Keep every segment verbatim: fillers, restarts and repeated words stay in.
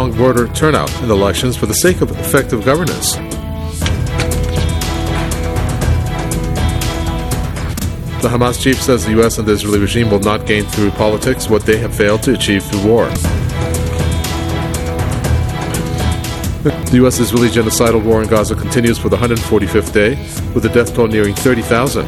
strong voter turnout in elections for the sake of effective governance. The Hamas chief says the U S and the Israeli regime will not gain through politics what they have failed to achieve through war. The U S-Israeli genocidal war in Gaza continues for the one hundred forty-fifth day, with the death toll nearing thirty thousand.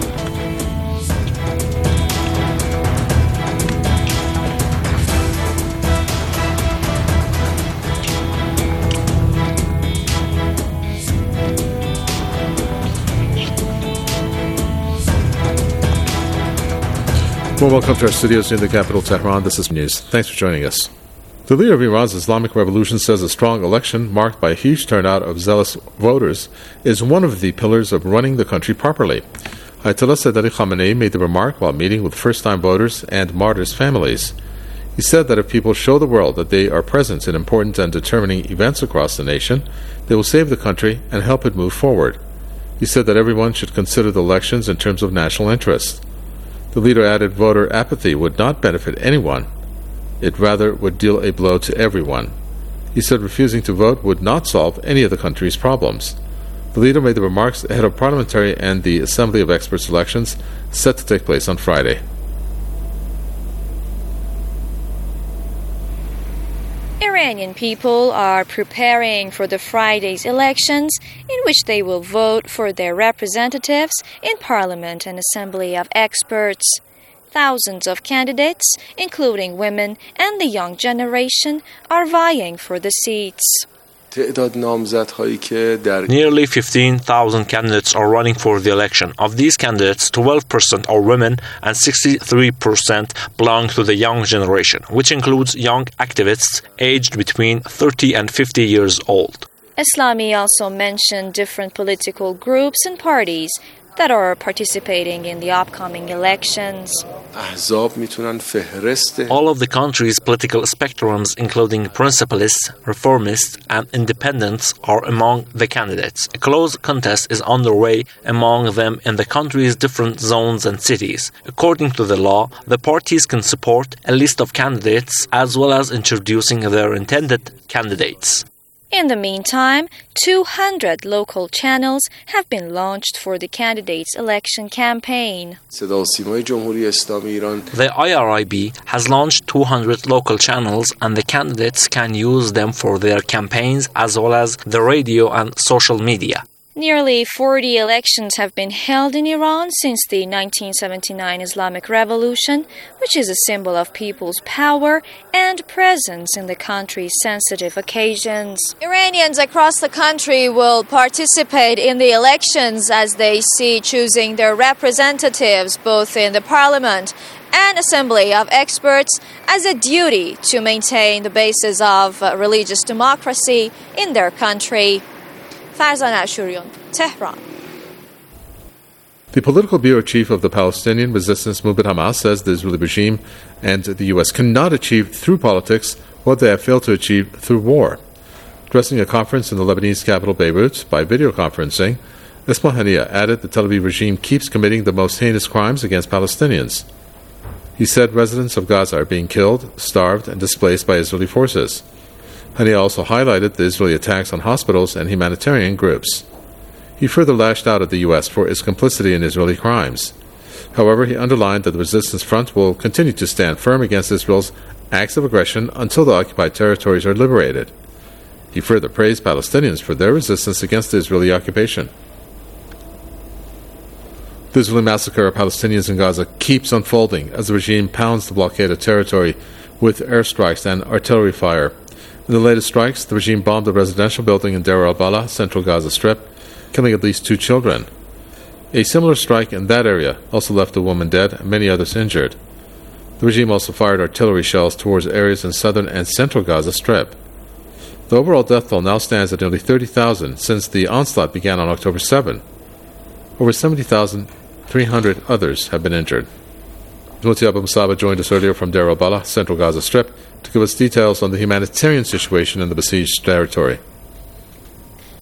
Well, welcome to our studios in the capital, Tehran. This is News. Thanks for joining us. The leader of Iran's Islamic Revolution says a strong election, marked by a huge turnout of zealous voters, is one of the pillars of running the country properly. Ayatollah Sayyid Ali Khamenei made the remark while meeting with first-time voters and martyrs' families. He said that if people show the world that they are present in important and determining events across the nation, they will save the country and help it move forward. He said that everyone should consider the elections in terms of national interest. The leader added voter apathy would not benefit anyone. It rather would deal a blow to everyone. He said refusing to vote would not solve any of the country's problems. The leader made the remarks ahead of parliamentary and the Assembly of Experts elections set to take place on Friday. Iranian people are preparing for the Friday's elections, in which they will vote for their representatives in Parliament and Assembly of Experts. Thousands of candidates, including women and the young generation, are vying for the seats. Nearly fifteen thousand candidates are running for the election. Of these candidates, twelve percent are women and sixty-three percent belong to the young generation, which includes young activists aged between thirty and fifty years old. Eslami also mentioned different political groups and parties that are participating in the upcoming elections. All of the country's political spectrums, including principalists, reformists, and independents, are among the candidates. A close contest is underway among them in the country's different zones and cities. According to the law, the parties can support a list of candidates as well as introducing their intended candidates. In the meantime, two hundred local channels have been launched for the candidates' election campaign. The I R I B has launched two hundred local channels, and the candidates can use them for their campaigns as well as the radio and social media. Nearly forty elections have been held in Iran since the nineteen seventy-nine Islamic Revolution, which is a symbol of people's power and presence in the country's sensitive occasions. Iranians across the country will participate in the elections as they see choosing their representatives both in the parliament and Assembly of Experts as a duty to maintain the basis of religious democracy in their country. Farzan Ashurian, Tehran. The political bureau chief of the Palestinian resistance movement Hamas says the Israeli regime and the U S cannot achieve through politics what they have failed to achieve through war. Addressing a conference in the Lebanese capital Beirut by video conferencing, Ismail Haniyeh added the Tel Aviv regime keeps committing the most heinous crimes against Palestinians. He said residents of Gaza are being killed, starved, and displaced by Israeli forces. Haniyeh also highlighted the Israeli attacks on hospitals and humanitarian groups. He further lashed out at the U S for its complicity in Israeli crimes. However, he underlined that the resistance front will continue to stand firm against Israel's acts of aggression until the occupied territories are liberated. He further praised Palestinians for their resistance against the Israeli occupation. The Israeli massacre of Palestinians in Gaza keeps unfolding as the regime pounds the blockaded territory with airstrikes and artillery fire. In the latest strikes, the regime bombed a residential building in Deir al-Balah, central Gaza Strip, killing at least two children. A similar strike in that area also left a woman dead and many others injured. The regime also fired artillery shells towards areas in southern and central Gaza Strip. The overall death toll now stands at nearly thirty thousand since the onslaught began on October seventh. Over seventy thousand three hundred others have been injured. Muti Abu Musaba joined us earlier from Deir al-Balah, central Gaza Strip, to give us details on the humanitarian situation in the besieged territory.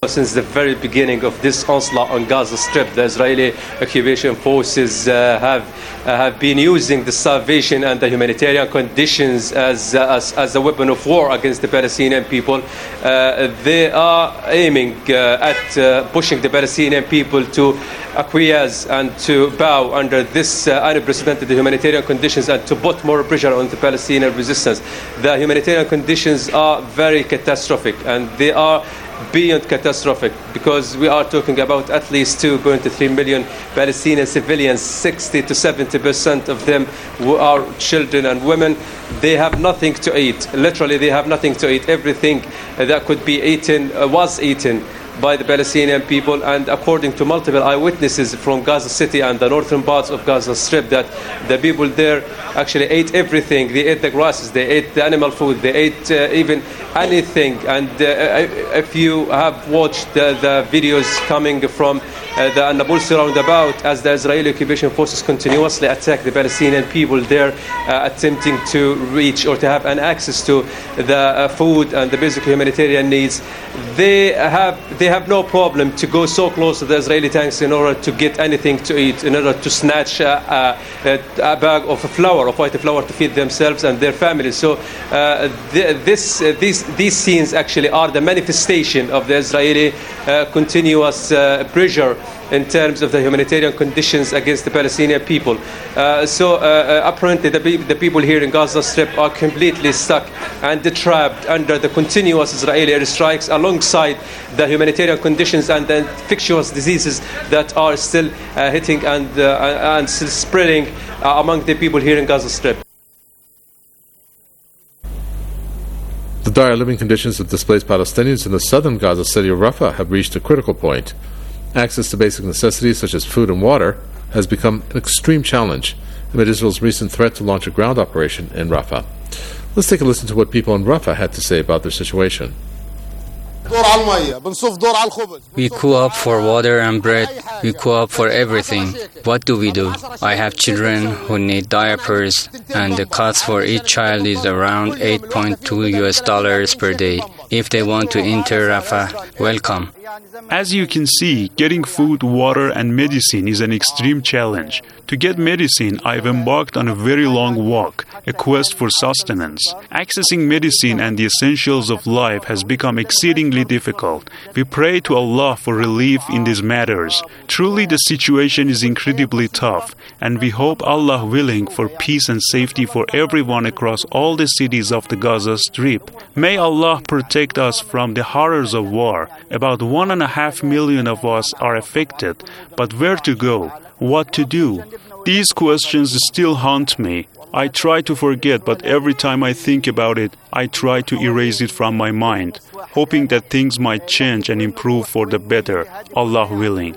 Since the very beginning of this onslaught on Gaza Strip, the Israeli occupation forces uh, have uh, have been using the starvation and the humanitarian conditions as uh, as, as a weapon of war against the Palestinian people. Uh, they are aiming uh, at uh, pushing the Palestinian people to acquiesce and to bow under this uh, unprecedented humanitarian conditions and to put more pressure on the Palestinian resistance. The humanitarian conditions are very catastrophic, and they are beyond catastrophic, because we are talking about at least two point three million Palestinian civilians, sixty to seventy percent of them who are children and women. They have nothing to eat. Literally, they have nothing to eat. Everything that could be eaten uh, was eaten by the Palestinian people, and according to multiple eyewitnesses from Gaza City and the northern parts of Gaza Strip, that the people there actually ate everything. They ate the grasses, they ate the animal food, they ate uh, even anything. And uh, if you have watched the, the videos coming from uh, the Nabulsi roundabout, as the Israeli occupation forces continuously attack the Palestinian people there, uh, attempting to reach or to have an access to the uh, food and the basic humanitarian needs, they have they have no problem to go so close to the Israeli tanks in order to get anything to eat, in order to snatch a, a, a bag of flour, of white flour, to feed themselves and their families. So uh, th- this uh, these these scenes actually are the manifestation of the Israeli uh, continuous uh, pressure in terms of the humanitarian conditions against the Palestinian people. Uh, so uh, uh, apparently the, pe- the people here in Gaza Strip are completely stuck and trapped under the continuous Israeli airstrikes, alongside the humanitarian conditions and the infectious diseases that are still uh, hitting and, uh, and still spreading uh, among the people here in Gaza Strip. The dire living conditions of displaced Palestinians in the southern Gaza city of Rafah have reached a critical point. Access to basic necessities such as food and water has become an extreme challenge amid Israel's recent threat to launch a ground operation in Rafah. Let's take a listen to what people in Rafah had to say about their situation. We queue up for water and bread. We queue up for everything. What do we do? I have children who need diapers, and the cost for each child is around eight point two U S dollars per day. If they want to enter Rafah, welcome. As you can see, getting food, water, and medicine is an extreme challenge. To get medicine, I've embarked on a very long walk, a quest for sustenance. Accessing medicine and the essentials of life has become exceedingly difficult. We pray to Allah for relief in these matters. Truly, the situation is incredibly tough, and we hope, Allah willing, for peace and safety for everyone across all the cities of the Gaza Strip. May Allah protect us from the horrors of war. About one and a half million of us are affected, but where to go? What to do? These questions still haunt me. I try to forget, but every time I think about it, I try to erase it from my mind, hoping that things might change and improve for the better, Allah willing.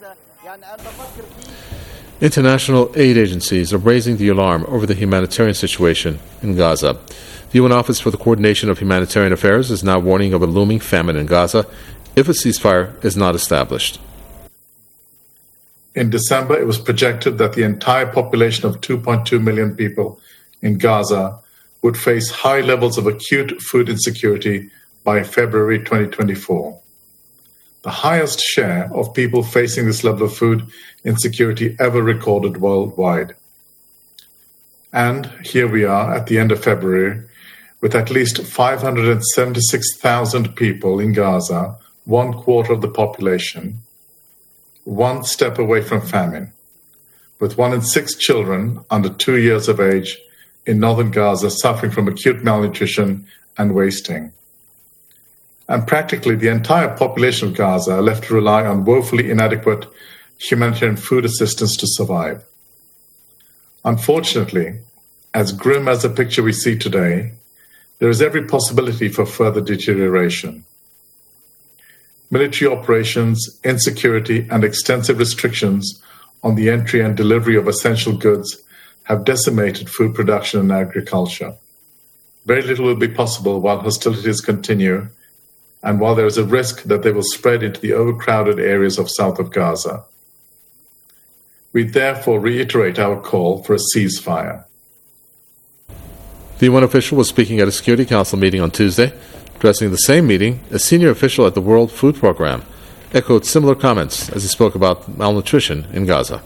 International aid agencies are raising the alarm over the humanitarian situation in Gaza. The U N Office for the Coordination of Humanitarian Affairs is now warning of a looming famine in Gaza if a ceasefire is not established. In December, it was projected that the entire population of two point two million people in Gaza would face high levels of acute food insecurity by February twenty twenty-four. The highest share of people facing this level of food insecurity ever recorded worldwide. And here we are at the end of February, with at least five hundred seventy-six thousand people in Gaza, one quarter of the population, one step away from famine, with one in six children under two years of age in northern Gaza suffering from acute malnutrition and wasting. And practically the entire population of Gaza are left to rely on woefully inadequate humanitarian food assistance to survive. Unfortunately, as grim as the picture we see today, there is every possibility for further deterioration. Military operations, insecurity, and extensive restrictions on the entry and delivery of essential goods have decimated food production and agriculture. Very little will be possible while hostilities continue, and while there is a risk that they will spread into the overcrowded areas of south of Gaza. We therefore reiterate our call for a ceasefire. The U N official was speaking at a Security Council meeting on Tuesday. Addressing the same meeting, a senior official at the World Food Program echoed similar comments as he spoke about malnutrition in Gaza.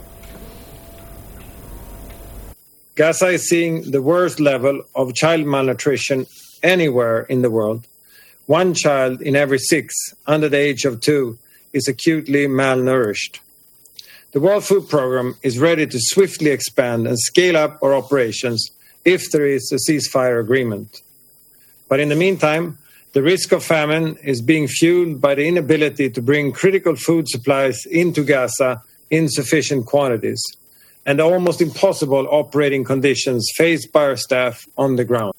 Gaza is seeing the worst level of child malnutrition anywhere in the world. One child in every six under the age of two is acutely malnourished. The World Food Program is ready to swiftly expand and scale up our operations if there is a ceasefire agreement. But in the meantime, the risk of famine is being fueled by the inability to bring critical food supplies into Gaza in sufficient quantities, and the almost impossible operating conditions faced by our staff on the ground.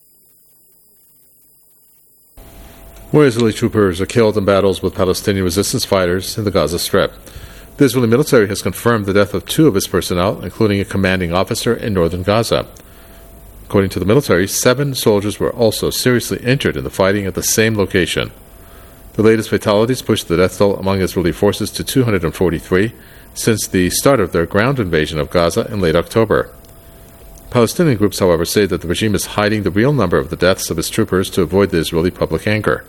More Israeli troopers are killed in battles with Palestinian resistance fighters in the Gaza Strip. The Israeli military has confirmed the death of two of its personnel, including a commanding officer in northern Gaza. According to the military, seven soldiers were also seriously injured in the fighting at the same location. The latest fatalities pushed the death toll among Israeli forces to two hundred forty-three since the start of their ground invasion of Gaza in late October. Palestinian groups, however, say that the regime is hiding the real number of the deaths of its troopers to avoid the Israeli public anger.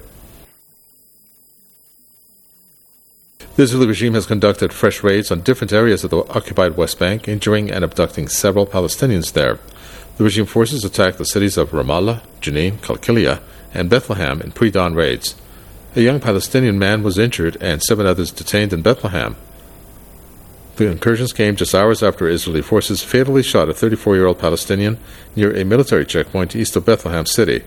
The Israeli regime has conducted fresh raids on different areas of the occupied West Bank, injuring and abducting several Palestinians there. The regime forces attacked the cities of Ramallah, Jenin, Qalqilia, and Bethlehem in pre-dawn raids. A young Palestinian man was injured and seven others detained in Bethlehem. The incursions came just hours after Israeli forces fatally shot a thirty-four-year-old Palestinian near a military checkpoint east of Bethlehem City.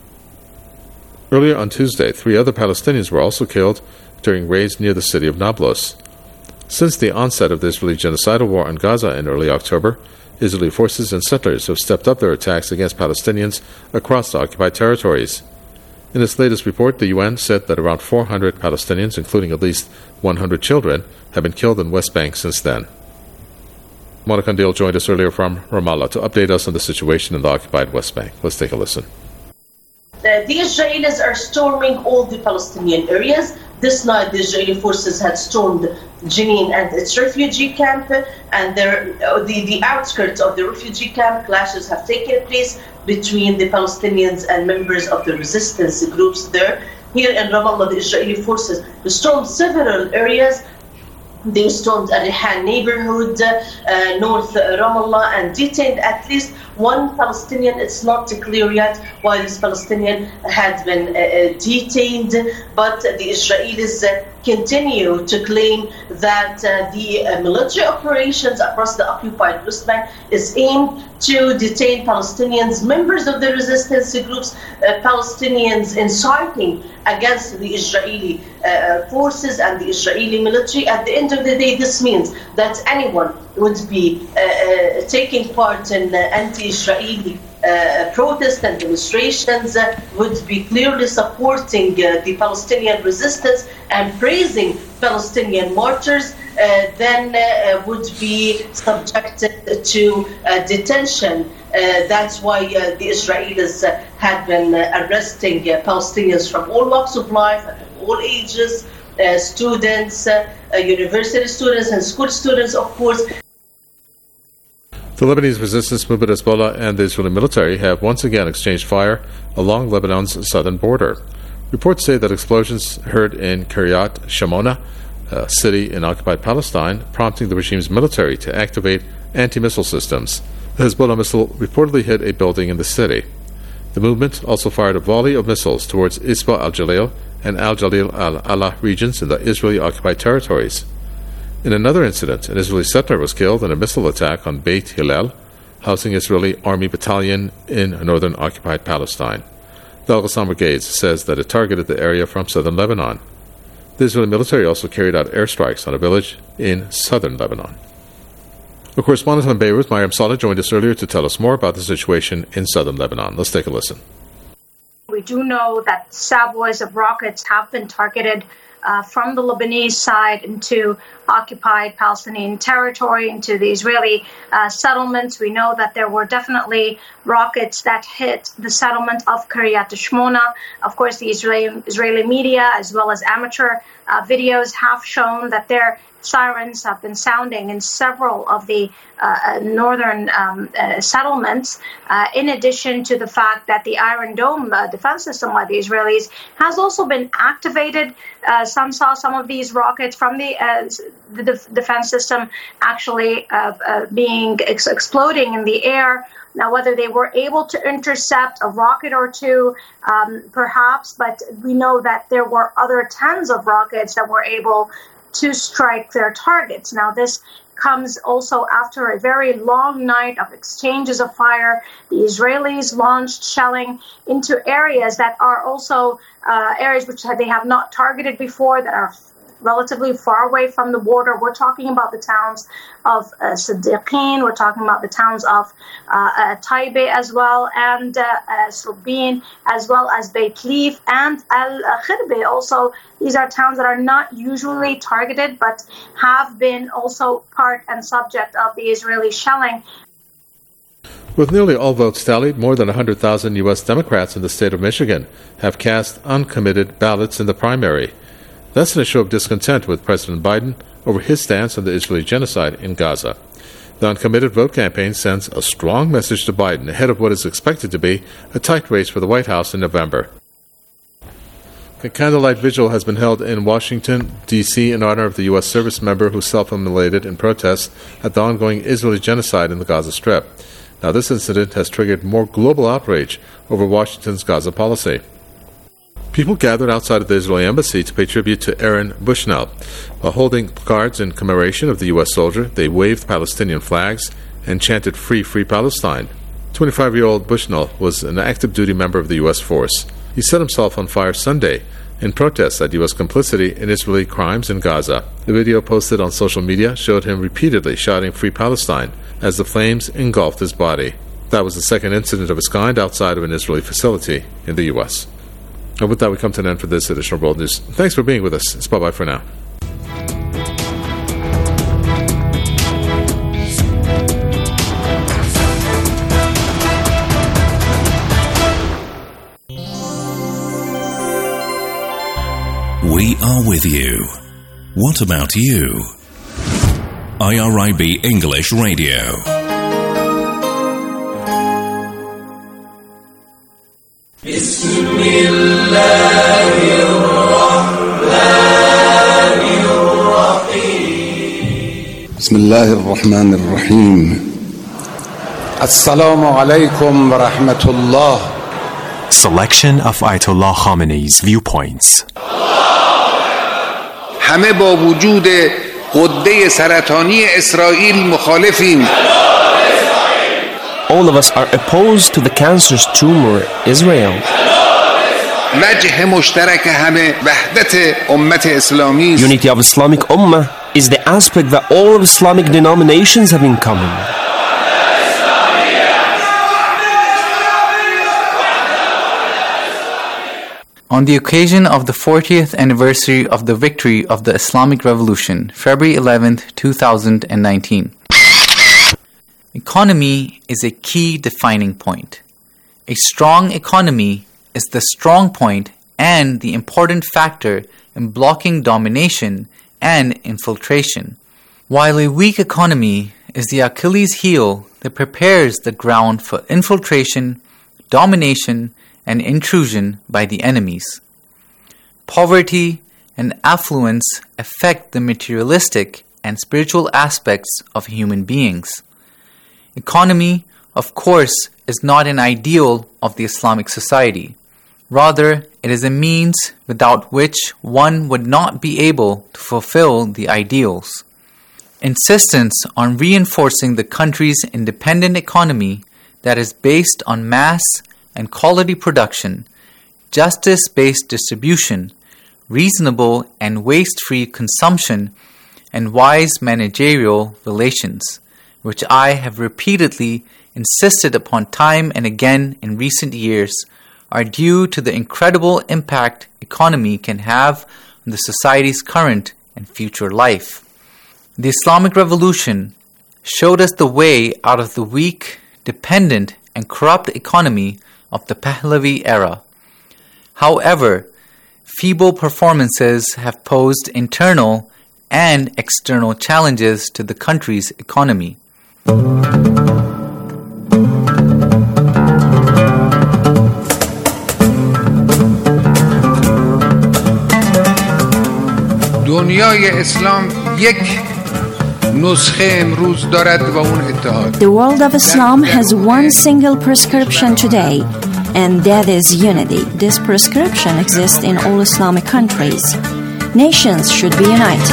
Earlier on Tuesday, three other Palestinians were also killed during raids near the city of Nablus. Since the onset of the Israeli genocidal war on Gaza in early October, Israeli forces and settlers have stepped up their attacks against Palestinians across the occupied territories. In its latest report, the U N said that around four hundred Palestinians, including at least one hundred children, have been killed in West Bank since then. Monica Kandil joined us earlier from Ramallah to update us on the situation in the occupied West Bank. Let's take a listen. Uh, the Israelis are storming all the Palestinian areas. This night, the Israeli forces had stormed Jenin and its refugee camp, and there, uh, the, the outskirts of the refugee camp. Clashes have taken place between the Palestinians and members of the resistance groups there. Here in Ramallah, the Israeli forces stormed several areas. They stormed a Rihan neighborhood, uh, north Ramallah, and detained at least one Palestinian. It's not clear yet why this Palestinian had been uh, detained, but the Israelis uh, continue to claim that uh, the uh, military operations across the occupied West Bank is aimed to detain Palestinians, members of the resistance groups, uh, Palestinians inciting against the Israeli uh, forces and the Israeli military. At the end of the day, this means that anyone would be uh, uh, taking part in uh, anti-Israeli uh, protests and demonstrations, uh, would be clearly supporting uh, the Palestinian resistance and praising Palestinian martyrs, uh, then uh, would be subjected to uh, detention. Uh, that's why uh, the Israelis uh, had been uh, arresting uh, Palestinians from all walks of life, and all ages, uh, students, uh, uh, university students, and school students, of course. The Lebanese resistance movement Hezbollah and the Israeli military have once again exchanged fire along Lebanon's southern border. Reports say that explosions heard in Kiryat Shimona, a city in occupied Palestine, prompting the regime's military to activate anti-missile systems. The Hezbollah missile reportedly hit a building in the city. The movement also fired a volley of missiles towards Isba al-Jalil and al-Jalil al-Allah regions in the Israeli-occupied territories. In another incident, an Israeli settler was killed in a missile attack on Beit Hillel, housing Israeli army battalion in northern occupied Palestine. The Al-Qassam Brigade says that it targeted the area from southern Lebanon. The Israeli military also carried out airstrikes on a village in southern Lebanon. A correspondent in Beirut, Mariam Saleh, joined us earlier to tell us more about the situation in southern Lebanon. Let's take a listen. We do know that salvoes of rockets have been targeted uh, from the Lebanese side into occupied Palestinian territory, into the Israeli uh, settlements. We know that there were definitely rockets that hit the settlement of Kiryat Shimona. Of course, the Israeli, Israeli media, as well as amateur uh, videos, have shown that there sirens have been sounding in several of the uh, northern um, uh, settlements, uh, in addition to the fact that the Iron Dome uh, defense system by the Israelis has also been activated. Uh, some saw some of these rockets from the, uh, the def- defense system actually uh, uh, being ex- exploding in the air. Now, whether they were able to intercept a rocket or two, um, perhaps, but we know that there were other tens of rockets that were able to strike their targets. Now, this comes also after a very long night of exchanges of fire. The Israelis launched shelling into areas that are also uh, areas which they have not targeted before, that are relatively far away from the border. We're talking about the towns of uh, Sadiqin, we're talking about the towns of uh, uh, Taibe as well, and uh, uh, Subin, as well as Beit Leaf and Al-Khirbe. Also, these are towns that are not usually targeted, but have been also part and subject of the Israeli shelling. With nearly all votes tallied, more than one hundred thousand U S Democrats in the state of Michigan have cast uncommitted ballots in the primary. That's in a show of discontent with President Biden over his stance on the Israeli genocide in Gaza. The uncommitted vote campaign sends a strong message to Biden ahead of what is expected to be a tight race for the White House in November. A candlelight vigil has been held in Washington, D C in honor of the U S service member who self-immolated in protest at the ongoing Israeli genocide in the Gaza Strip. Now, this incident has triggered more global outrage over Washington's Gaza policy. People gathered outside of the Israeli embassy to pay tribute to Aaron Bushnell. While holding placards in commemoration of the U S soldier, they waved Palestinian flags and chanted "Free, Free Palestine." twenty-five-year-old Bushnell was an active-duty member of the U S force. He set himself on fire Sunday in protest at U S complicity in Israeli crimes in Gaza. The video posted on social media showed him repeatedly shouting "Free Palestine" as the flames engulfed his body. That was the second incident of its kind outside of an Israeli facility in the U S And with that, we come to an end for this edition of World News. Thanks for being with us. It's bye-bye for now. We are with you. What about you? I R I B English Radio. بسم الله الرحمن الرحيم بسم الله الرحمن الرحيم السلام عليكم ورحمة الله. Selection of Ayatollah Khamenei's viewpoints. همه با وجود غده سرطانی اسرائیل مخالفیم. All of us are opposed to the cancerous tumor, Israel. وجه مشترک همه وحدت امت اسلامی است. Unity of Islamic Ummah is the aspect that all of Islamic denominations have in common. On the occasion of the fortieth anniversary of the victory of the Islamic Revolution, February eleventh, two thousand nineteen. Economy is a key defining point. A strong economy is the strong point and the important factor in blocking domination and infiltration, while a weak economy is the Achilles heel that prepares the ground for infiltration, domination, and intrusion by the enemies. Poverty and affluence affect the materialistic and spiritual aspects of human beings. Economy, of course, is not an ideal of the Islamic society. Rather, it is a means without which one would not be able to fulfill the ideals. Insistence on reinforcing the country's independent economy that is based on mass and quality production, justice-based distribution, reasonable and waste-free consumption, and wise managerial relations, which I have repeatedly insisted upon time and again in recent years, are due to the incredible impact economy can have on the society's current and future life. The Islamic Revolution showed us the way out of the weak, dependent, and corrupt economy of the Pahlavi era. However, feeble performances have posed internal and external challenges to the country's economy. دنیای اسلام یک نسخه امروز دارد و اون اتحاد. The world of Islam has one single prescription today, and that is unity. This prescription exists in all Islamic countries. Nations should be united.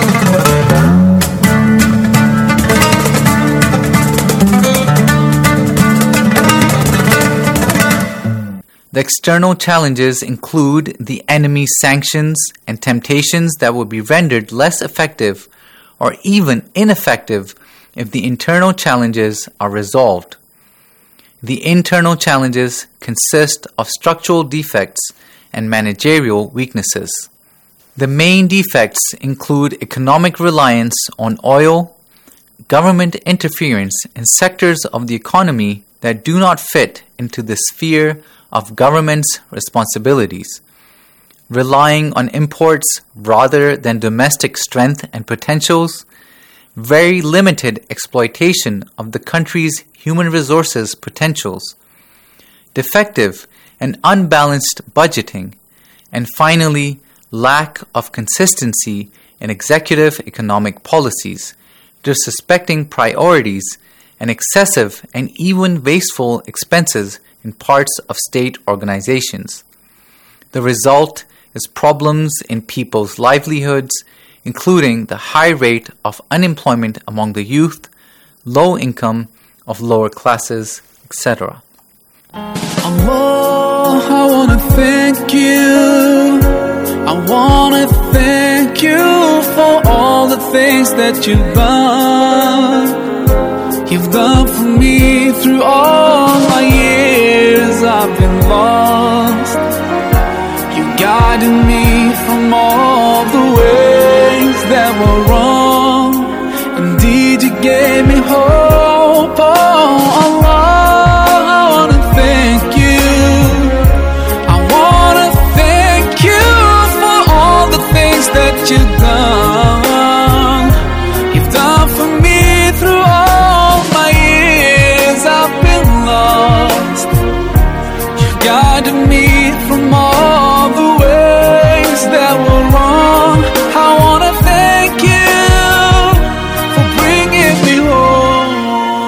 The external challenges include the enemy's sanctions and temptations that will be rendered less effective or even ineffective if the internal challenges are resolved. The internal challenges consist of structural defects and managerial weaknesses. The main defects include economic reliance on oil, government interference in sectors of the economy that do not fit into the sphere of government's responsibilities, relying on imports rather than domestic strength and potentials, very limited exploitation of the country's human resources potentials, defective and unbalanced budgeting, and finally, lack of consistency in executive economic policies, disrespecting priorities, and excessive and even wasteful expenses in parts of state organizations. The result is problems in people's livelihoods, including the high rate of unemployment among the youth, low income of lower classes, et cetera. Allah, I want to thank you. I want to thank you for all the things that you've done. You've done for me through all my years I've been lost. You guided me from all the ways that were wrong. Indeed, you gave me hope. Oh, Allah, I want to thank you. I want to thank you for all the things that you've done. You've done for me through all my years I've been lost. You've guided me from all the ways that were wrong. I want to thank you for bringing me home.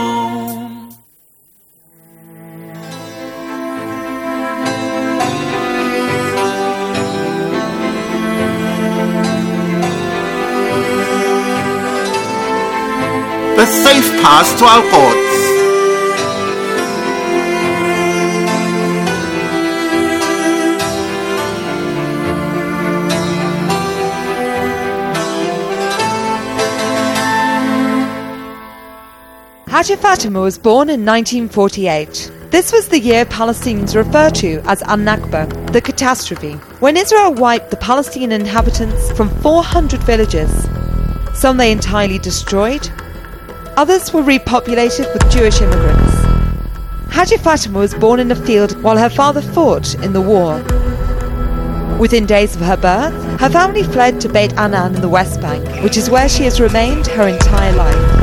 The safe path to our thoughts. Hajj Fatima was born in nineteen forty-eight. This was the year Palestinians refer to as Al-Nakba, the catastrophe, when Israel wiped the Palestinian inhabitants from four hundred villages. Some they entirely destroyed, others were repopulated with Jewish immigrants. Hajj Fatima was born in a field while her father fought in the war. Within days of her birth, her family fled to Beit Anan in the West Bank, which is where she has remained her entire life.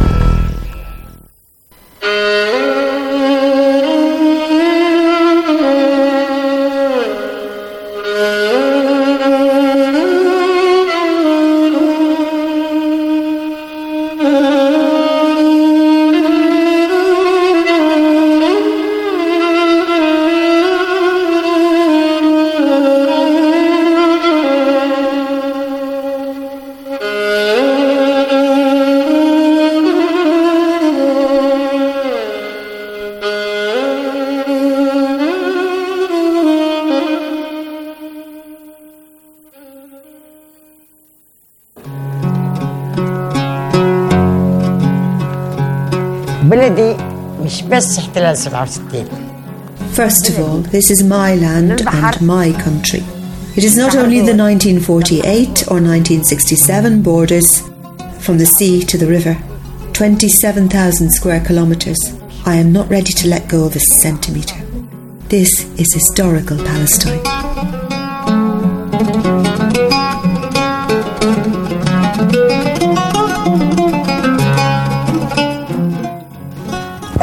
First of all, this is my land and my country. It is not only the nineteen forty-eight or nineteen sixty-seven borders from the sea to the river, twenty-seven thousand square kilometres. I am not ready to let go of a centimetre. This is historical Palestine.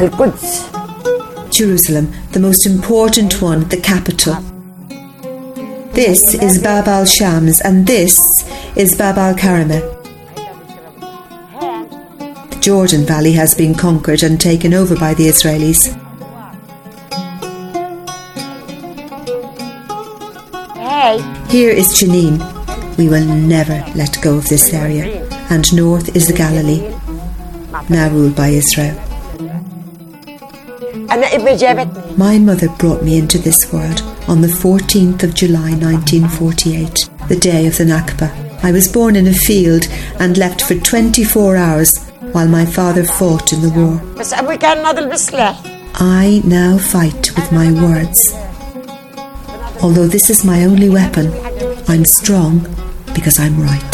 Jerusalem, the most important one, the capital. This is Bab al-Shams and this is Bab al-Karameh. The Jordan Valley has been conquered and taken over by the Israelis. Here is Jenin. We will never let go of this area. And north is the Galilee, now ruled by Israel. My mother brought me into this world on the fourteenth of July nineteen forty-eight, the day of the Nakba. I was born in a field and left for twenty-four hours while my father fought in the war. I now fight with my words. Although this is my only weapon, I'm strong because I'm right.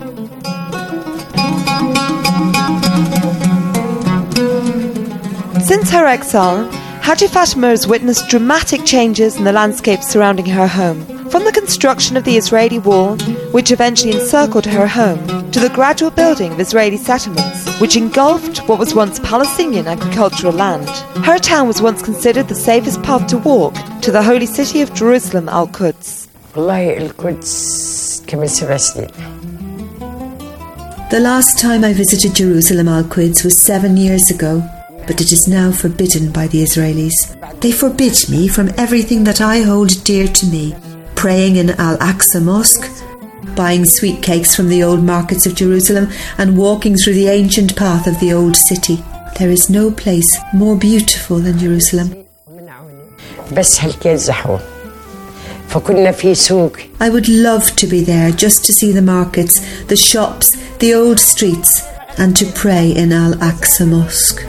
Since her exile, Haji Fatima has witnessed dramatic changes in the landscape surrounding her home. From the construction of the Israeli wall, which eventually encircled her home, to the gradual building of Israeli settlements, which engulfed what was once Palestinian agricultural land. Her town was once considered the safest path to walk to the holy city of Jerusalem, Al-Quds. The last time I visited Jerusalem, Al-Quds, was seven years ago, but it is now forbidden by the Israelis. They forbid me from everything that I hold dear to me. Praying in Al-Aqsa Mosque, buying sweet cakes from the old markets of Jerusalem, and walking through the ancient path of the old city. There is no place more beautiful than Jerusalem. I would love to be there just to see the markets, the shops, the old streets, and to pray in Al-Aqsa Mosque.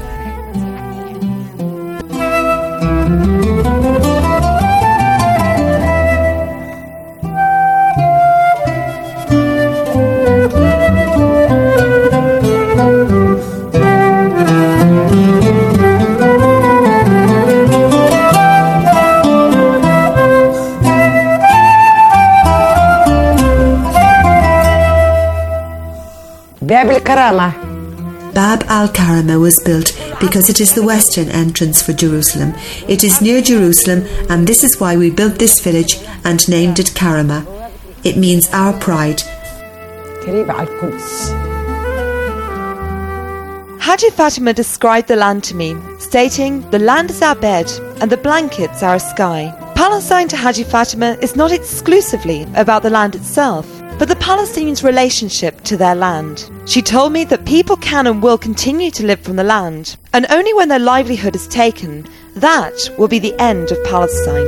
Bab al-Karameh was built because it is the western entrance for Jerusalem. It is near Jerusalem, and this is why we built this village and named it Karameh. It means our pride. Haji Fatima described the land to me, stating, "The land is our bed, and the blankets our sky." Palestine to Haji Fatima is not exclusively about the land itself, but the Palestinians' relationship to their land. She told me that people can and will continue to live from the land, and only when their livelihood is taken, that will be the end of Palestine.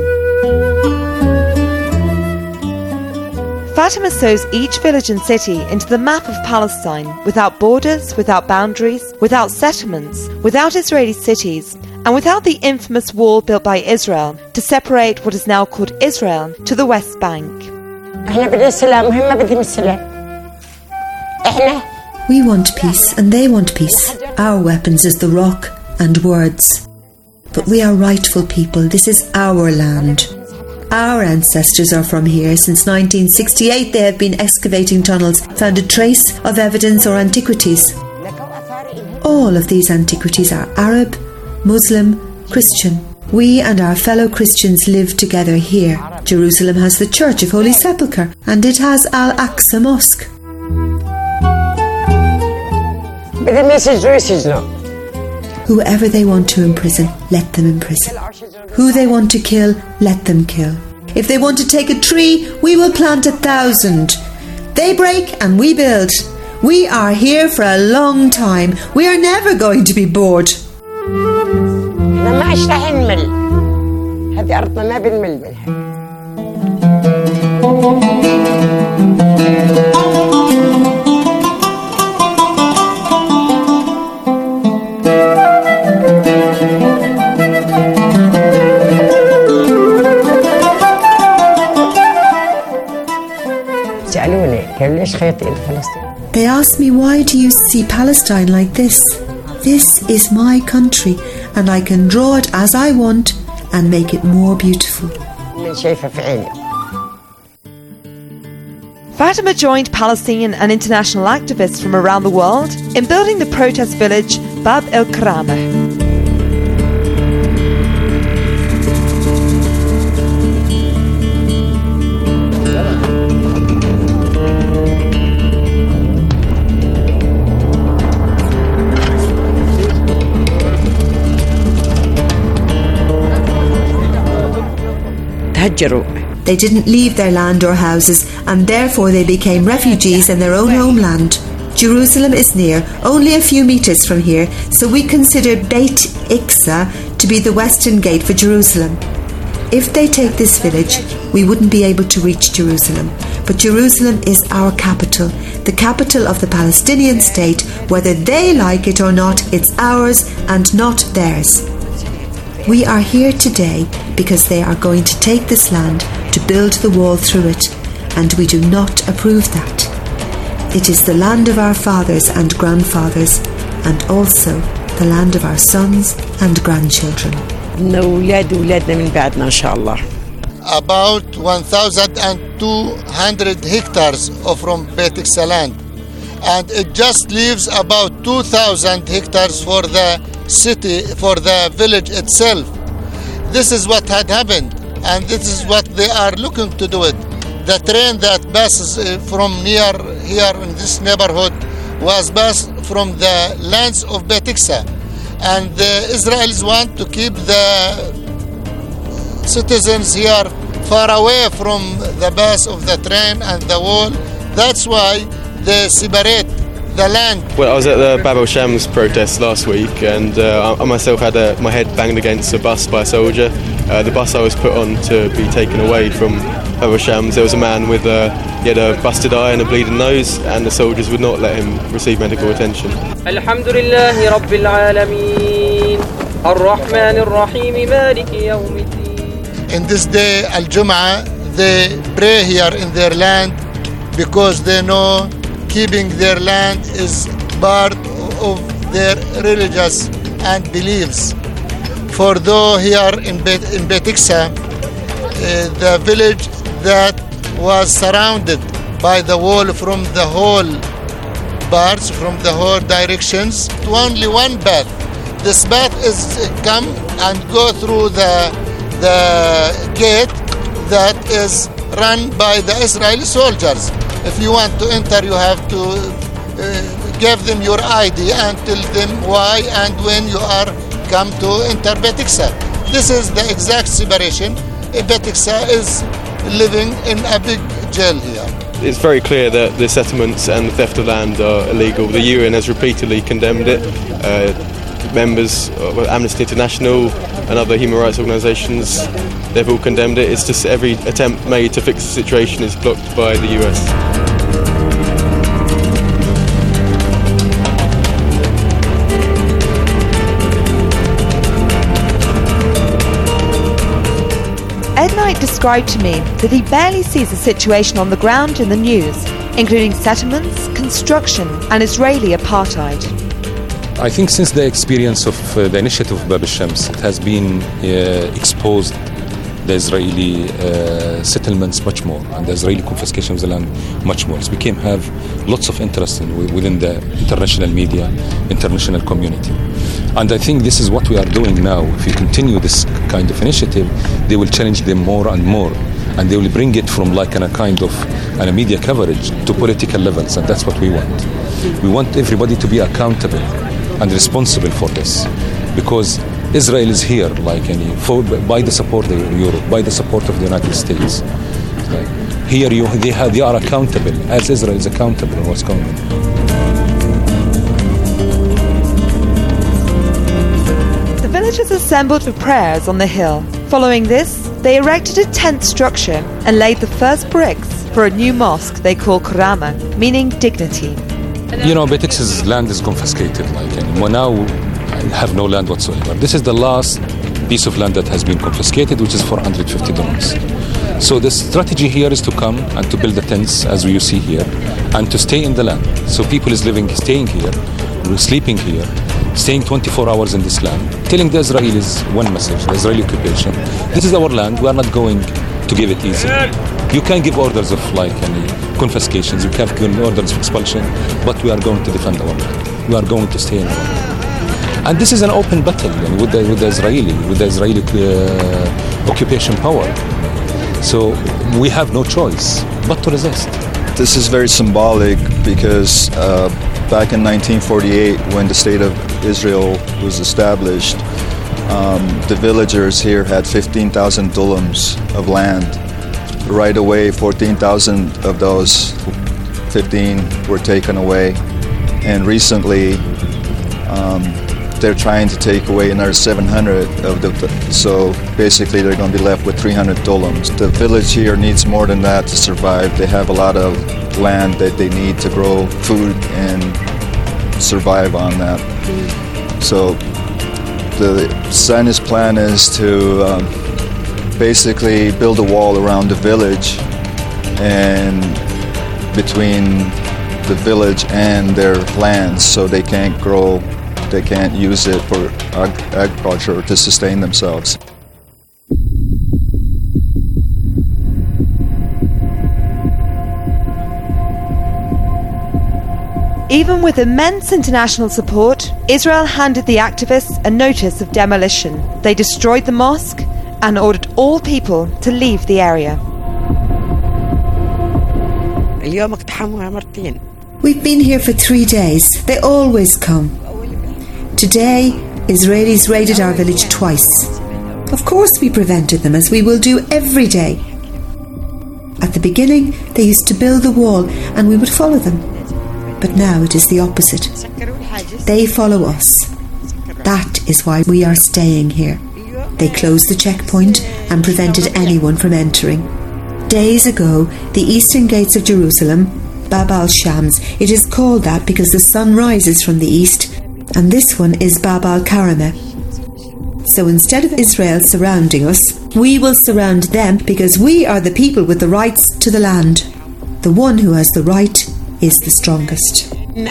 Fatima sews each village and city into the map of Palestine, without borders, without boundaries, without settlements, without Israeli cities, and without the infamous wall built by Israel to separate what is now called Israel to the West Bank. We want peace and they want peace. Our weapons is the rock and words. But we are rightful people. This is our land. Our ancestors are from here. Since nineteen sixty-eight they have been excavating tunnels, found a trace of evidence or antiquities. All of these antiquities are Arab, Muslim, Christian. We and our fellow Christians live together here. Jerusalem has the Church of Holy Sepulchre, and it has Al-Aqsa Mosque. Whoever they want to imprison, let them imprison. Who they want to kill, let them kill. If they want to take a tree, we will plant a thousand. They break and we build. We are here for a long time. We are never going to be bored. They asked me, why do you see Palestine like this? This is my country, and I can draw it as I want and make it more beautiful. Fatima joined Palestinian and international activists from around the world in building the protest village Bab al-Karameh. They didn't leave their land or houses, and therefore they became refugees in their own homeland. Jerusalem is near, only a few meters from here, so we consider Beit Iksa to be the western gate for Jerusalem. If they take this village, we wouldn't be able to reach Jerusalem. But Jerusalem is our capital, the capital of the Palestinian state. Whether they like it or not, it's ours and not theirs. We are here today because they are going to take this land to build the wall through it, and we do not approve that. It is the land of our fathers and grandfathers, and also the land of our sons and grandchildren. About one thousand two hundred hectares of from Beit Iksa land, and it just leaves about two thousand hectares for the city, for the village itself. This is what had happened, and this is what they are looking to do it. The train that passes from near here in this neighborhood was passed from the lands of Beit Iksa, and the Israelis want to keep the citizens here far away from the base of the train and the wall. That's why they separate the land. Well, I was at the Bab el-Shams protest last week, and uh, I myself had a, my head banged against a bus by a soldier. Uh, the bus I was put on to be taken away from Bab el-Shams, there was a man with a, he had a busted eye and a bleeding nose, and the soldiers would not let him receive medical attention. Alhamdulillahi Rabbil Alameen, Ar-Rahman Ar-Rahim, Maliki Yawmiddin. In this day, Al-Jum'ah, they pray here in their land because they know keeping their land is part of their religious and beliefs. For though here in Beit, in Beit Iksa, uh, the village that was surrounded by the wall from the whole parts, from the whole directions, to only one path. This path is come and go through the the gate that is run by the Israeli soldiers. If you want to enter, you have to uh, give them your I D and tell them why and when you are come to enter Beit Iksa. This is the exact separation. Beit Iksa is living in a big jail here. It's very clear that the settlements and the theft of land are illegal. The U N has repeatedly condemned it. Uh, members of Amnesty International and other human rights organisations, they've all condemned it. It's just every attempt made to fix the situation is blocked by the U S. Ed Knight described to me that he barely sees the situation on the ground in the news, including settlements, construction and Israeli apartheid. I think since the experience of uh, the initiative of Bab el-Shams, it has been uh, exposed the Israeli uh, settlements much more and the Israeli confiscation of the land much more. It became have lots of interest in, within the international media, international community. And I think this is what we are doing now. If we continue this kind of initiative, they will challenge them more and more. And they will bring it from like an, a kind of an, a media coverage to political levels. And that's what we want. We want everybody to be accountable and responsible for this, because Israel is here, like any, for, by the support of Europe, by the support of the United States. Like, here, you, they, have, they are accountable, as Israel is accountable for what's going on. The villagers assembled for prayers on the hill. Following this, they erected a tent structure and laid the first bricks for a new mosque they call Karama, meaning dignity. You know, Beit Iksa's land is confiscated. Like, and we now have no land whatsoever. This is the last piece of land that has been confiscated, which is four hundred fifty dirhams. So the strategy here is to come and to build the tents, as you see here, and to stay in the land. So people is living, staying here, sleeping here, staying twenty-four hours in this land, telling the Israelis one message, the Israeli occupation: this is our land. We are not going to give it easy. You can give orders of like any confiscations, you can give orders of expulsion, but we are going to defend our land. We are going to stay in our land. And this is an open battle you know, with, the, with the Israeli, with the Israeli uh, occupation power. So we have no choice but to resist. This is very symbolic because uh, back in nineteen forty-eight, when the state of Israel was established, um, the villagers here had fifteen thousand dirhams of land. Right away, fourteen thousand of those fifteen were taken away. And recently, um, they're trying to take away another seven hundred of the, so basically they're going to be left with three hundred dirhams. The village here needs more than that to survive. They have a lot of land that they need to grow food and survive on that. So the Zionist plan is to um, basically build a wall around the village and between the village and their lands, so they can't grow, they can't use it for ag- agriculture to sustain themselves. Even with immense international support, Israel handed the activists a notice of demolition. They destroyed the mosque and ordered all people to leave the area. We've been here for three days. They always come. Today, Israelis raided our village twice. Of course we prevented them, as we will do every day. At the beginning, they used to build the wall and we would follow them. But now it is the opposite. They follow us. That is why we are staying here. They closed the checkpoint and prevented anyone from entering. Days ago, the eastern gates of Jerusalem, Bab al-Shams, it is called that because the sun rises from the east, and this one is Bab al-Karameh. So instead of Israel surrounding us, we will surround them because we are the people with the rights to the land. The one who has the right is the strongest.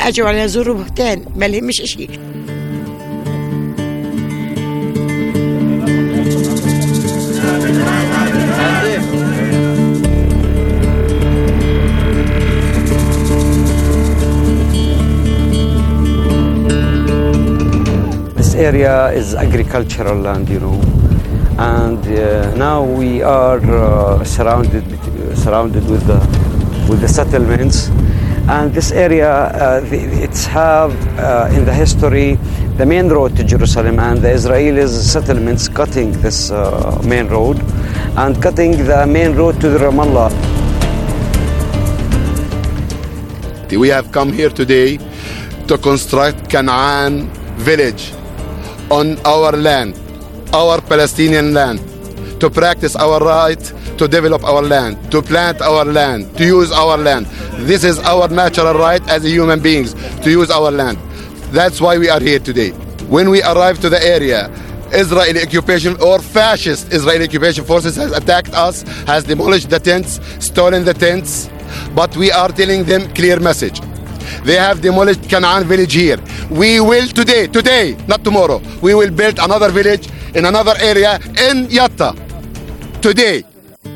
This area is agricultural land, you know, and uh, now we are uh, surrounded surrounded with the with the settlements. And this area, uh, it's have uh, in the history the main road to Jerusalem, and the Israelis settlements cutting this uh, main road and cutting the main road to the Ramallah. We have come here today to construct Canaan village on our land, our Palestinian land, to practice our right to develop our land, to plant our land, to use our land. This is our natural right as human beings, to use our land. That's why we are here today. When we arrived to the area, Israeli occupation or fascist Israeli occupation forces has attacked us, has demolished the tents, stolen the tents, but we are telling them clear message. They have demolished Canaan village here. We will today, today, not tomorrow, we will build another village in another area in Yatta. Today.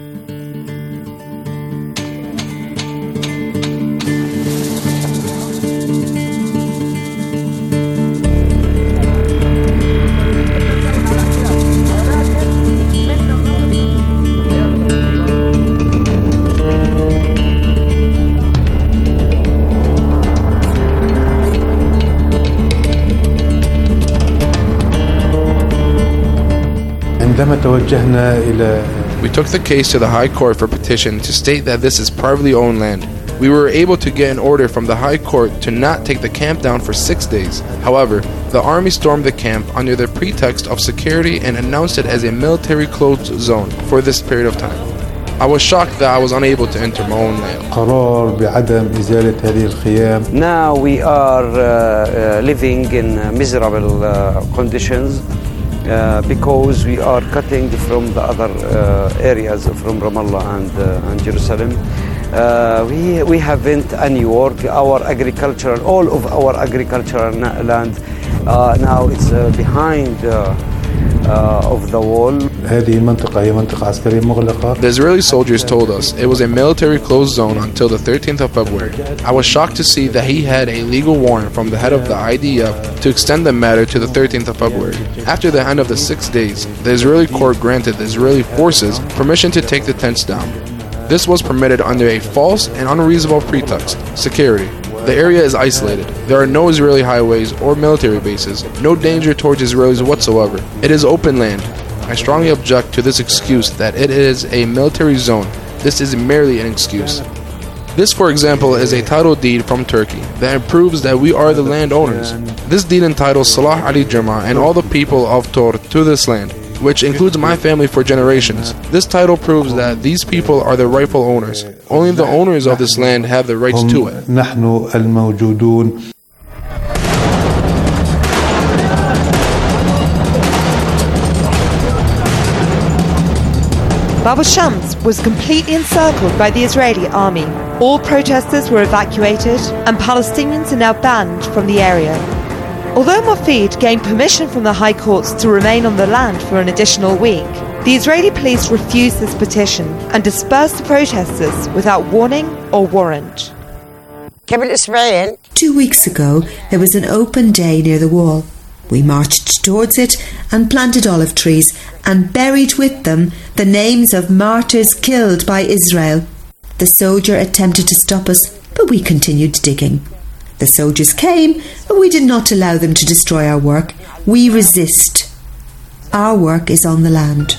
We took the case to the High Court for petition to state that this is privately owned land. We were able to get an order from the High Court to not take the camp down for six days. However, the army stormed the camp under the pretext of security and announced it as a military closed zone for this period of time. I was shocked that I was unable to enter my own land. Now we are uh, uh, living in uh, miserable uh, conditions. Uh, because we are cutting from the other uh, areas from Ramallah and, uh, and Jerusalem. Uh, we, we haven't any work. Our agricultural, all of our agricultural na- land uh, now it's uh, behind uh, uh, of the wall. The Israeli soldiers told us it was a military closed zone until the thirteenth of February. I was shocked to see that he had a legal warrant from the head of the I D F to extend the matter to the thirteenth of February. After the end of the six days, the Israeli court granted the Israeli forces permission to take the tents down. This was permitted under a false and unreasonable pretext, security. The area is isolated. There are no Israeli highways or military bases, no danger towards Israelis whatsoever. It is open land. I strongly object to this excuse that it is a military zone. This is merely an excuse. This, for example, is a title deed from Turkey that proves that we are the landowners. This deed entitles Salah Ali Jama and all the people of Tor to this land, which includes my family for generations. This title proves that these people are the rightful owners. Only the owners of this land have the rights to it. نحن الموجودون. Bab al-Shams was completely encircled by the Israeli army. All protesters were evacuated and Palestinians are now banned from the area. Although Mufid gained permission from the high courts to remain on the land for an additional week, the Israeli police refused this petition and dispersed the protesters without warning or warrant. Two weeks ago, there was an open day near the wall. We marched towards it and planted olive trees and buried with them the names of martyrs killed by Israel. The soldier attempted to stop us, but we continued digging. The soldiers came, but we did not allow them to destroy our work. We resist. Our work is on the land.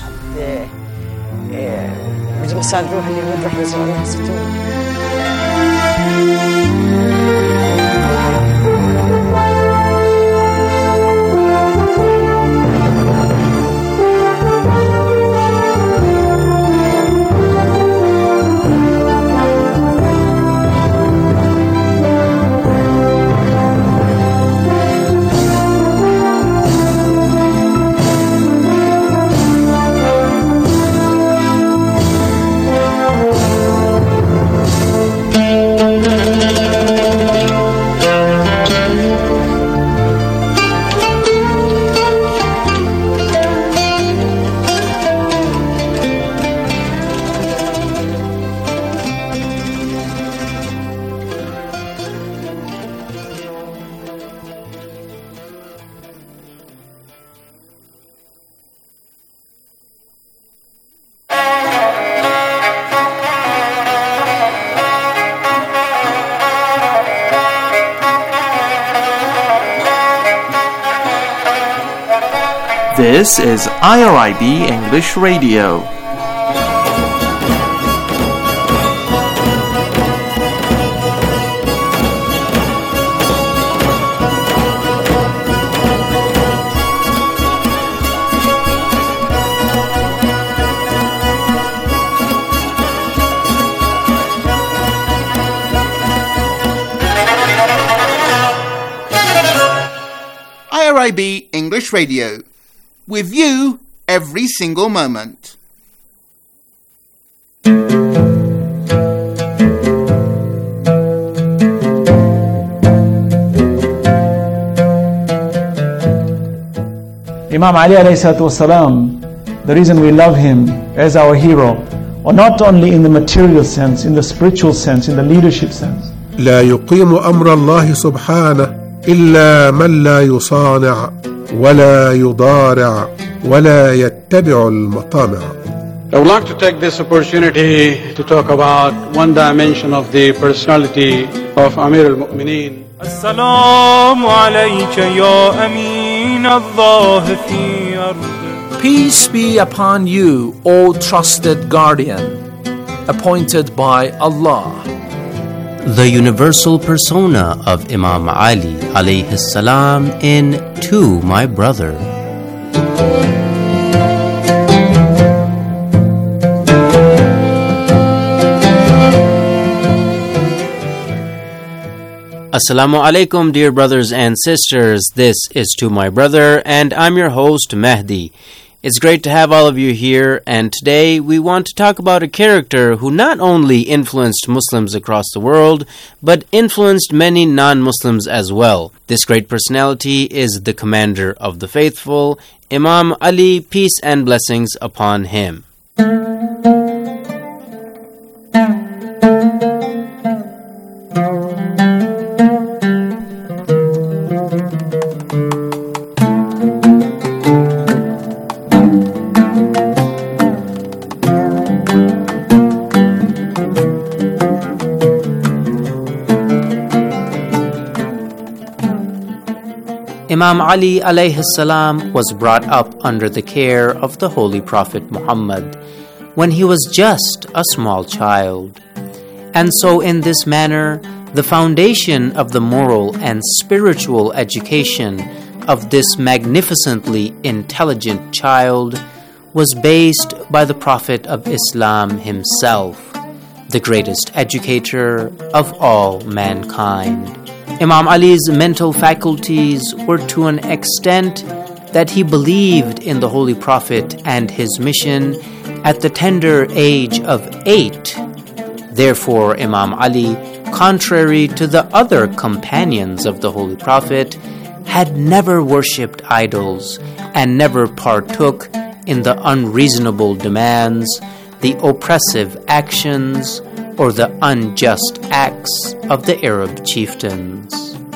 This is I R I B English Radio. I R I B English Radio. With you every single moment. Imam Ali alayhi salatu wasalam, the reason we love him as our hero, or not only in the material sense, in the spiritual sense, in the leadership sense. لا يقيم أمر الله سبحانه إلا من لا يصانع ولا يضارع ولا يتبع المطامع. I would like to take this opportunity to talk about one dimension of the personality of Amir al-Mu'mineen. السلام عليك يا أمين الله في أرض. Peace be upon you, O trusted guardian, appointed by Allah. The universal persona of Imam Ali alayhi salam in To My Brother. Assalamu alaikum, dear brothers and sisters. This is To My Brother, and I'm your host, Mehdi. It's great to have all of you here, and today we want to talk about a character who not only influenced Muslims across the world, but influenced many non-Muslims as well. This great personality is the commander of the faithful, Imam Ali, peace and blessings upon him. Imam Ali alayhi salam was brought up under the care of the Holy Prophet Muhammad when he was just a small child. And so in this manner, the foundation of the moral and spiritual education of this magnificently intelligent child was based by the Prophet of Islam himself, the greatest educator of all mankind. Imam Ali's mental faculties were to an extent that he believed in the Holy Prophet and his mission at the tender age of eight. Therefore, Imam Ali, contrary to the other companions of the Holy Prophet, had never worshipped idols and never partook in the unreasonable demands, the oppressive actions, or the unjust acts of the Arab chieftains.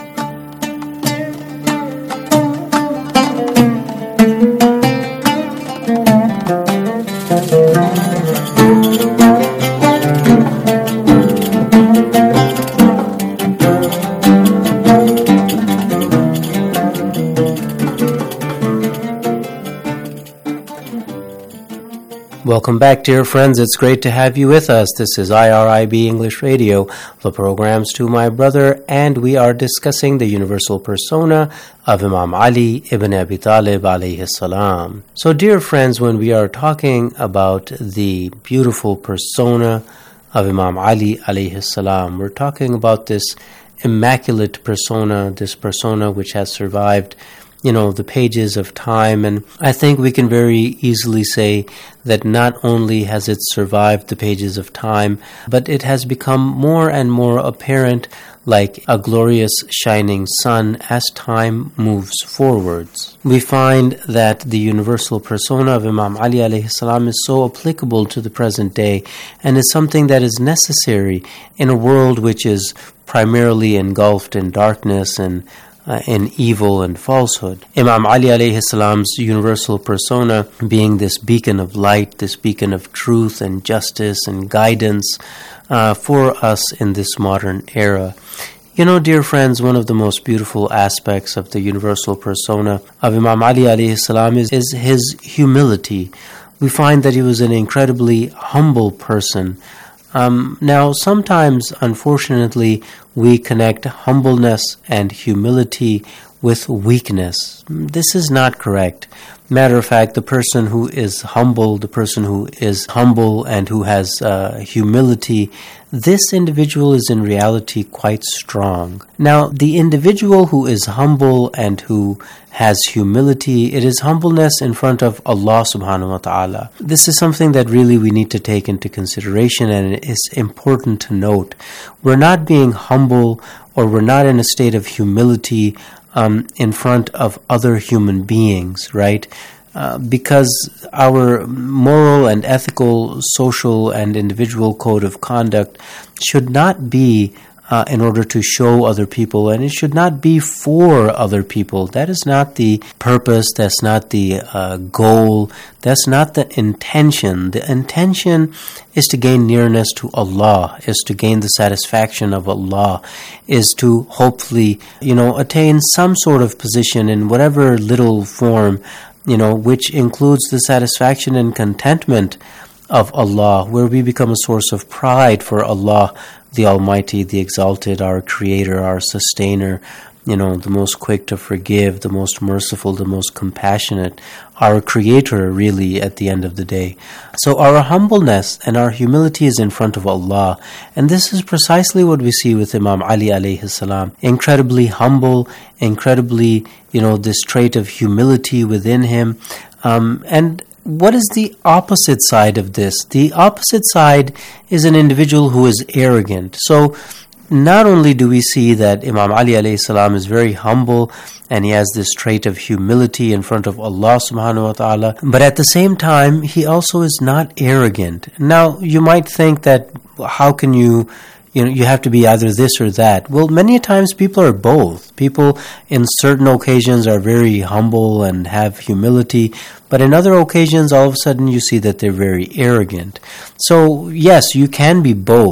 Welcome back, dear friends. It's great to have you with us. This is I R I B English Radio, the programs To My Brother, and we are discussing the universal persona of Imam Ali ibn Abi Talib alayhi salam. So, dear friends, when we are talking about the beautiful persona of Imam Ali alayhi salam, we're talking about this immaculate persona, this persona which has survived you know, the pages of time. And I think we can very easily say that not only has it survived the pages of time, but it has become more and more apparent like a glorious shining sun as time moves forwards. We find that the universal persona of Imam Ali alayhi salam is so applicable to the present day and is something that is necessary in a world which is primarily engulfed in darkness and Uh, in evil and falsehood. Imam Ali alayhi salam's universal persona being this beacon of light, this beacon of truth and justice and guidance uh, for us in this modern era. You know, dear friends, one of the most beautiful aspects of the universal persona of Imam Ali alayhi salam is, is his humility. We find that he was an incredibly humble person. Um, now, sometimes, unfortunately, we connect humbleness and humility with weakness. This is not correct. Matter of fact, the person who is humble, the person who is humble and who has uh, humility, this individual is in reality quite strong. Now, the individual who is humble and who has humility, it is humbleness in front of Allah subhanahu wa ta'ala. This is something that really we need to take into consideration, and it is important to note. We're not being humble, or we're not in a state of humility um, in front of other human beings, right? Uh, because our moral and ethical, social and individual code of conduct should not be uh, in order to show other people, and it should not be for other people. That is not the purpose, that's not the uh, goal, that's not the intention. The intention is to gain nearness to Allah, is to gain the satisfaction of Allah, is to hopefully, you know, attain some sort of position in whatever little form, you know, which includes the satisfaction and contentment of Allah, where we become a source of pride for Allah, the Almighty, the Exalted, our Creator, our Sustainer, you know, the most quick to forgive, the most merciful, the most compassionate, our Creator, really, at the end of the day. So our humbleness and our humility is in front of Allah, and this is precisely what we see with Imam Ali alayhi salam. Incredibly humble, incredibly, you know, this trait of humility within him, um, and what is the opposite side of this? The opposite side is an individual who is arrogant. So not only do we see that Imam Ali alayhi salam is very humble and he has this trait of humility in front of Allah subhanahu wa ta'ala, but at the same time, he also is not arrogant. Now, you might think that how can you You know, you have to be either this or that. Well, many times people are both. People in certain occasions are very humble and have humility, but in other occasions, all of a sudden you see that they're very arrogant. So, yes, you can be both.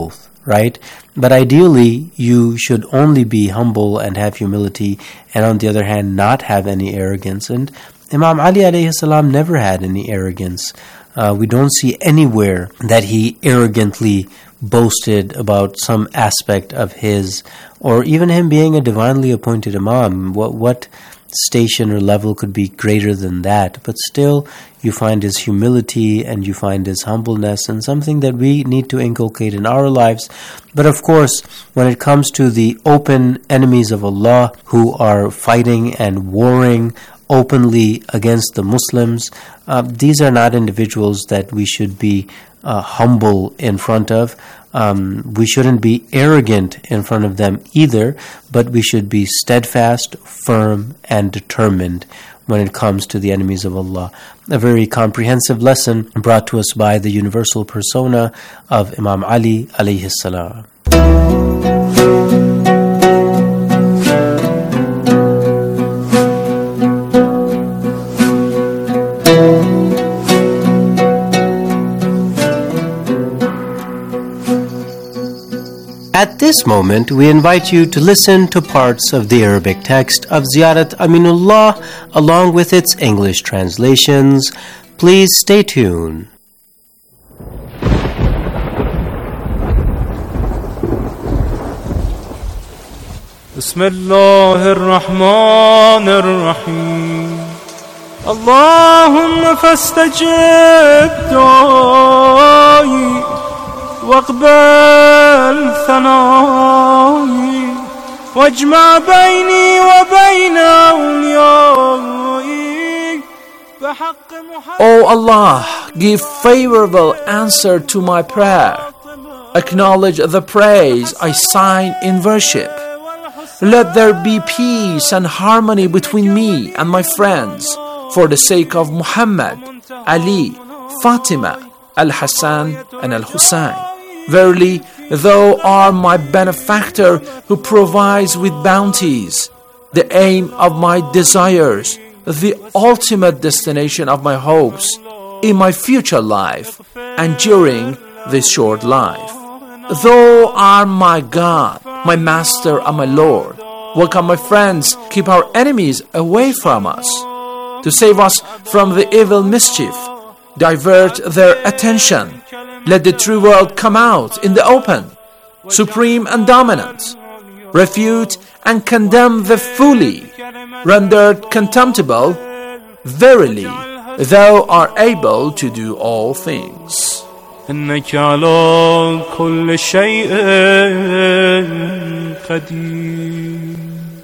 right? But ideally, you should only be humble and have humility, and on the other hand, not have any arrogance. And Imam Ali alayhi salam never had any arrogance. Uh, we don't see anywhere that he arrogantly boasted about some aspect of his, or even him being a divinely appointed imam. What what station or level could be greater than that? But still, you find his humility and you find his humbleness, and something that we need to inculcate in our lives. But of course, when it comes to the open enemies of Allah who are fighting and warring openly against the Muslims, uh, these are not individuals that we should be uh, humble in front of. Um, we shouldn't be arrogant in front of them either, but we should be steadfast, firm, and determined when it comes to the enemies of Allah. A very comprehensive lesson brought to us by the universal persona of Imam Ali alayhi salam. At this moment, we invite you to listen to parts of the Arabic text of Ziyarat Aminullah along with its English translations. Please stay tuned. Bismillahir Rahmanir Rahim. Allahumma fastajib du'ai واقبل ثنائي واجمع بيني وبين أوليائي بحق محمد. O Allah, give favorable answer to my prayer. Acknowledge the praise I sign in worship. Let there be peace and harmony between me and my friends for the sake of Muhammad, Ali, Fatima, Al-Hassan and Al-Hussein. Verily, Thou art my benefactor who provides with bounties, the aim of my desires, the ultimate destination of my hopes in my future life and during this short life. Thou art my God, my Master and my Lord. Welcome my friends, keep our enemies away from us. To save us from the evil mischief, divert their attention. Let the true world come out in the open, supreme and dominant. Refute and condemn the fully, rendered contemptible. Verily, Thou art able to do all things. إنك على كل شيء قدير.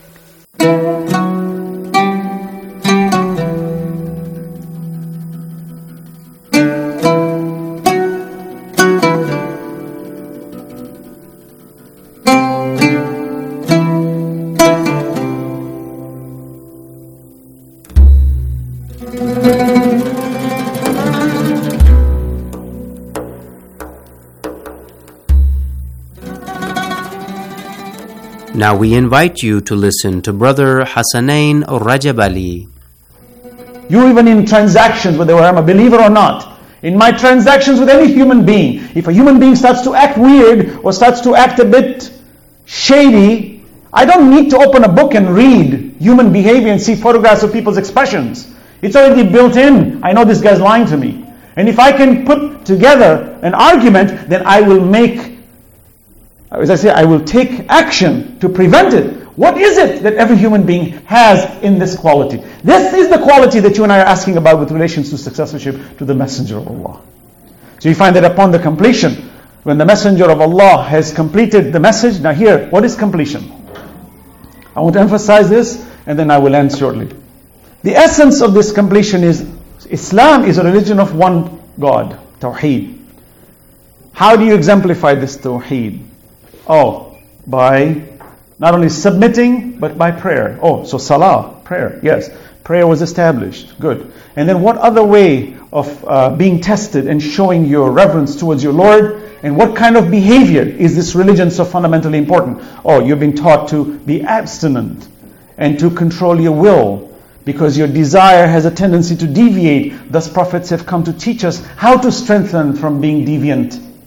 Now we invite you to listen to Brother Hassanain Rajab Ali. You even in transactions, whether I'm a believer or not, in my transactions with any human being, if a human being starts to act weird or starts to act a bit shady, I don't need to open a book and read human behavior and see photographs of people's expressions. It's already built in. I know this guy's lying to me. And if I can put together an argument, then I will make, as I say, I will take action to prevent it. What is it that every human being has in this quality? This is the quality that you and I are asking about with relations to successorship to the Messenger of Allah. So you find that upon the completion, when the Messenger of Allah has completed the message, now here, what is completion? I want to emphasize this and then I will end shortly. The essence of this completion is Islam is a religion of one God, Tawheed. How do you exemplify this Tawheed? Oh, by not only submitting, but by prayer. Oh, so salah, prayer, yes. Prayer was established, good. And then what other way of uh, being tested and showing your reverence towards your Lord? And what kind of behavior is this religion so fundamentally important? Oh, you've been taught to be abstinent and to control your will, because your desire has a tendency to deviate. Thus prophets have come to teach us how to strengthen from being deviant.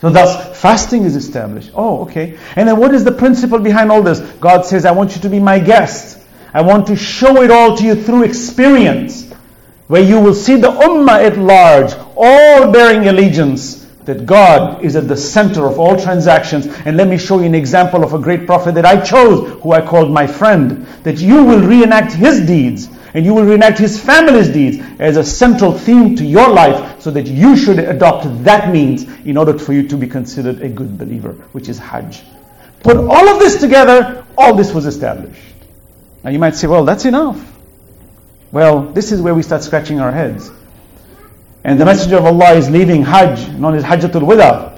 So thus, fasting is established. Oh, okay. And then what is the principle behind all this? God says, I want you to be my guest. I want to show it all to you through experience, where you will see the ummah at large, all bearing allegiance, that God is at the center of all transactions. And let me show you an example of a great prophet that I chose, who I called my friend, that you will reenact his deeds, and you will reenact his family's deeds as a central theme to your life, so that you should adopt that means in order for you to be considered a good believer, which is Hajj. Put all of this together, all this was established. Now you might say, well, that's enough. Well, this is where we start scratching our heads. And the Messenger of Allah is leaving Hajj, known as Hajjatul Wada.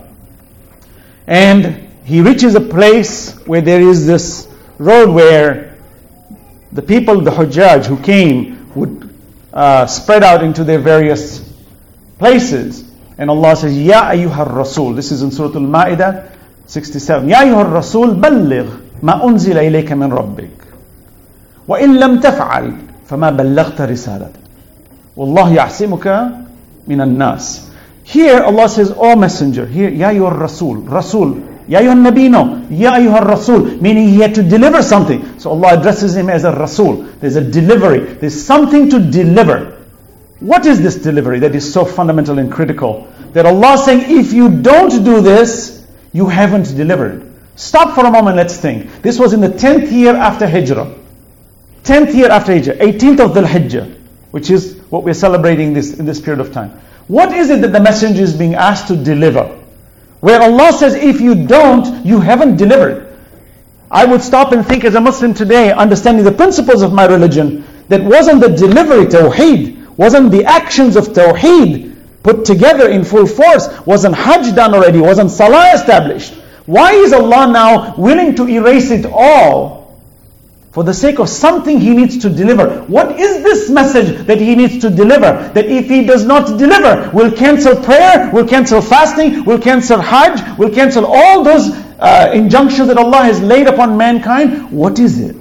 And he reaches a place where there is this road where the people, the Hujjaj who came, would uh, spread out into their various places. And Allah says, Ya ayyuhar Rasul. This is in Surah Al-Ma'idah sixty-seven. Ya ayyuhar Rasul, balligh ma unzila ilayka min rabbik. Wa in lam taf'al, fama ballaghta risalat. Wallahu ya'simuka min an-nas. Here Allah says, O messenger. Here, Ya ayyuhar Rasul. Rasul. Ya ayyuhan nabino. Ya ayyuhar Rasul. Meaning he had to deliver something. So Allah addresses him as a Rasul. There's a delivery. There's something to deliver. What is this delivery that is so fundamental and critical? That Allah is saying, if you don't do this, you haven't delivered. Stop for a moment, let's think. This was in the tenth year after Hijrah. tenth year after Hijrah, eighteenth of Dhul Hijjah, which is what we're celebrating this in this period of time. What is it that the messenger is being asked to deliver? Where Allah says, if you don't, you haven't delivered. I would stop and think as a Muslim today, understanding the principles of my religion, that wasn't the delivery, Tawheed, wasn't the actions of Tawheed put together in full force, wasn't Hajj done already, wasn't Salah established. Why is Allah now willing to erase it all for the sake of something He needs to deliver? What is this message that He needs to deliver? That if He does not deliver, we'll cancel prayer, we'll cancel fasting, we'll cancel Hajj, we'll cancel all those uh, injunctions that Allah has laid upon mankind. What is it?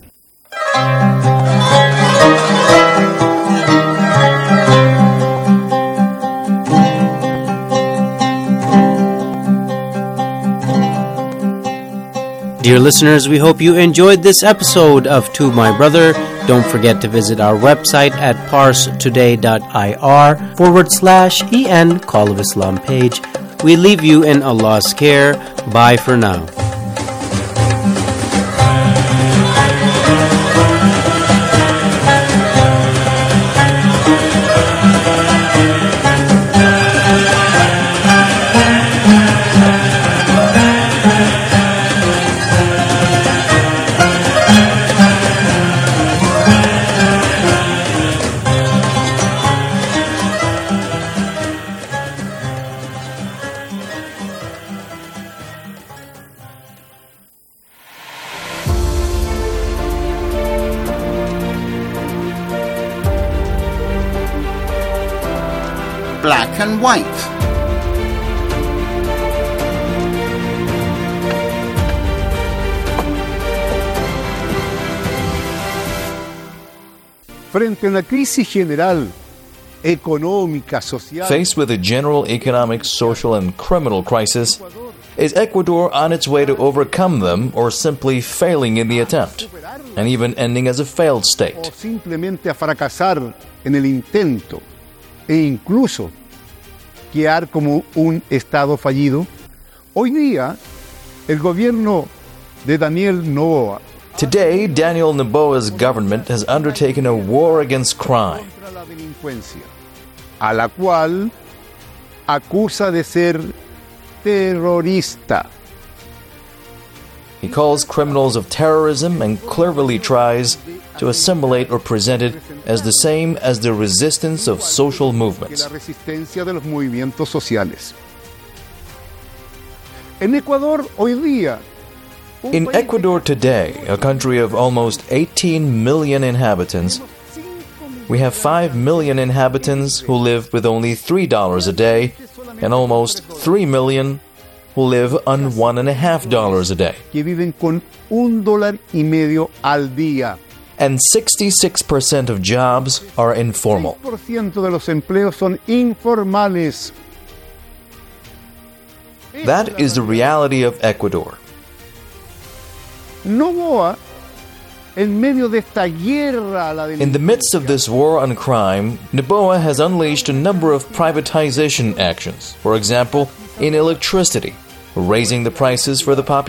Dear listeners, we hope you enjoyed this episode of To My Brother. Don't forget to visit our website at parstoday.ir forward slash en Call of Islam page. We leave you in Allah's care. Bye for now. Black and white. Frente a una crisis general, económica, social. Faced with a general economic, social, and criminal crisis, is Ecuador on its way to overcome them or simply failing in the attempt, and even ending as a failed state? O simplemente a fracasar en el intento, e incluso quedar como un Estado fallido? Hoy día, el gobierno de Daniel Noboa, Today, Daniel Noboa's government has undertaken a war against crime, contra la delincuencia, a la cual acusa de ser terrorista. He calls criminals of terrorism and cleverly tries to assimilate or present it as the same as the resistance of social movements. La resistencia de los movimientos sociales. En Ecuador hoy día, In Ecuador today, a country of almost eighteen million inhabitants, we have five million inhabitants who live with only three dollars a day and almost three million who live on one and a half dollars a day. Que viven con un dólar y medio al día. And sixty-six percent of jobs are informal. seis por ciento de los empleos son informales. That is the reality of Ecuador. Noboa, en medio de esta guerra a la In the midst of this war on crime, Noboa has unleashed a number of privatization actions. For example, in electricity, raising the prices for the population.